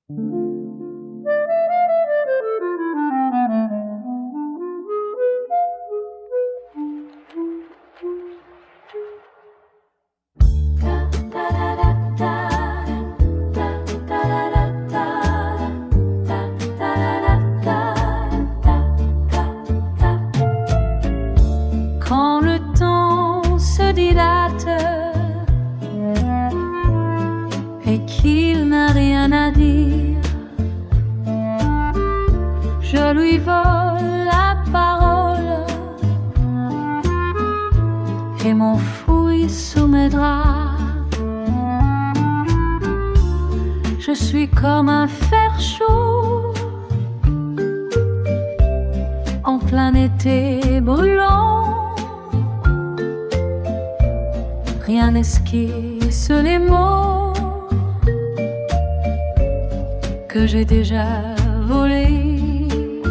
Quand le temps se dilate et qu'il n'a rien à dire, je lui vole la parole et m'enfouis sous mes draps. Je suis comme un fer chaud en plein été brûlant. Rien n'esquisse les mots que j'ai déjà volés.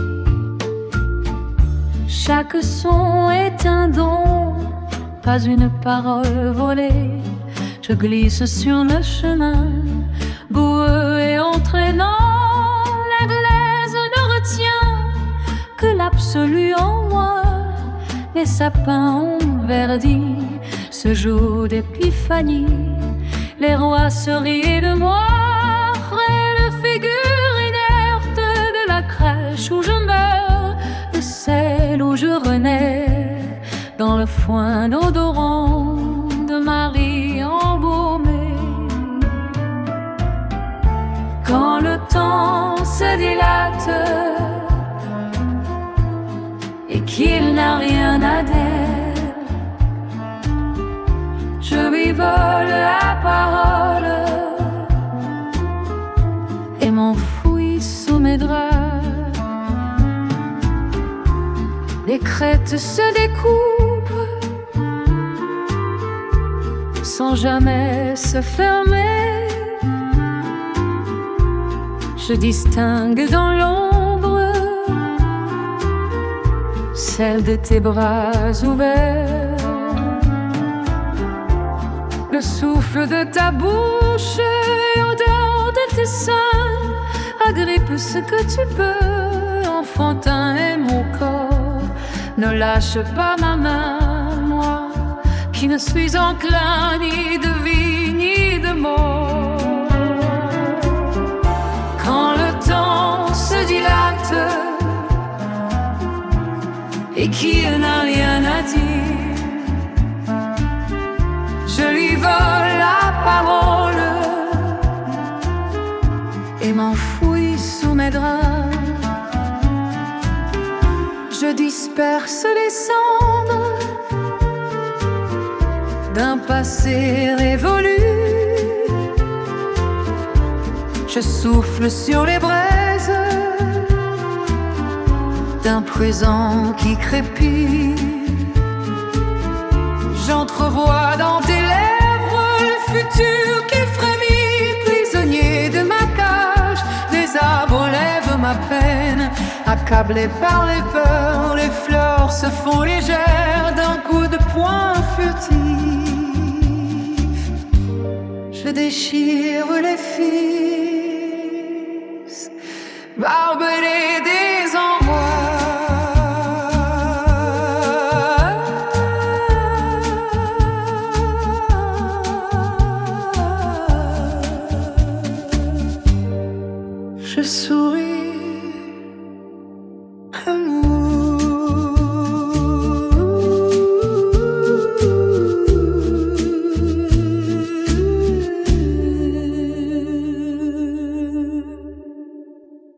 Chaque son est un don, pas une parole volée. Je glisse sur le chemin boueux et entraînant. La glaise ne retient que l'absolu en moi. Les sapins ont verdi ce jour d'épiphanie. Les rois se rient de moi, frêle figure inerte de la crèche où je meurs, de celle où je renais, dans le foin odorant de Marie embaumée. Quand le temps se dilate et qu'il n'a rien à dire, je lui vole la parole et m'enfouis sous mes draps. Les crêtes se découpent sans jamais se fermer. Je distingue dans l'ombre celle de tes bras ouverts. Le souffle de ta bouche et odeur de tes seins agrippe ce que tu peux, enfantin est mon corps. Ne lâche pas ma main, moi qui ne suis enclin ni de vie ni de mort. Quand le temps se dilate et qu'il n'a rien à dire, je lui vole la parole et m'enfouis sous mes draps. Je disperse les cendres d'un passé révolu. Je souffle sur les braises d'un présent qui crépit. J'entrevois dans tes lèvres le futur qui frémit. Prisonnier de ma cage, les arbres lèvent ma peine. Accablé par les peurs, les fleurs se font légères d'un coup de poing furtif. Je déchire les fils, barbelés des envois. Je souris, amour.